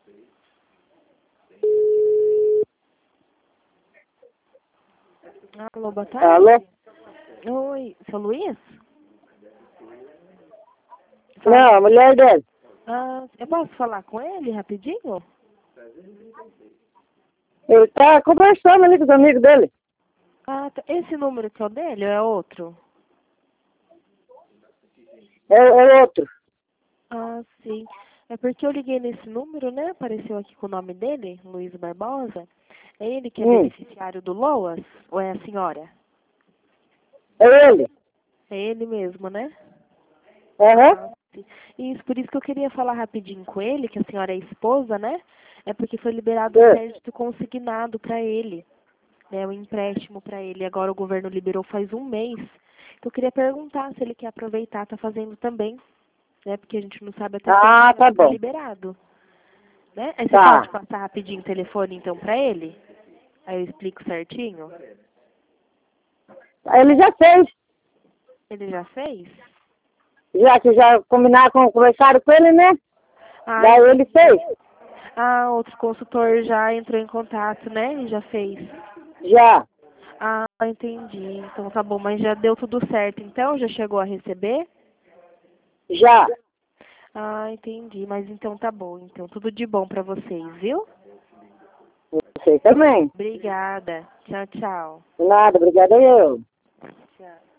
Alô, boa tarde. Alô? Oi, seu Luiz? Não, a mulher dele. Eu posso falar com ele rapidinho? Ele tá conversando ali com os amigos dele. Esse número que é o dele ou é outro? É outro. Sim. É porque eu liguei nesse número, né? Apareceu aqui com o nome dele, Luiz Barbosa. É ele que é beneficiário do LOAS? Ou é a senhora? É ele. É ele mesmo, né? Aham. Sim. Isso, por isso que eu queria falar rapidinho com ele, que a senhora é esposa, né? É porque foi liberado o crédito consignado para ele, né? O empréstimo para ele. Agora o governo liberou faz um mês. Então eu queria perguntar se ele quer aproveitar, tá fazendo também, né? Porque a gente não sabe até quando Ah, vai tá ficar bom. liberado, né? Aí você Tá. pode passar rapidinho o telefone então para ele? Aí eu explico certinho. Ele já fez. Ele já fez? Já que já conversaram com ele, né? Daí ele Entendi. fez. Outro consultor já entrou em contato, né? E já fez. Já. Entendi. Então tá bom, mas já deu tudo certo. Então, já chegou a receber? Já. Entendi. Mas então tá bom. Então, tudo de bom pra vocês, viu? Você também. Obrigada. Tchau, tchau. De nada, obrigada eu. Tchau.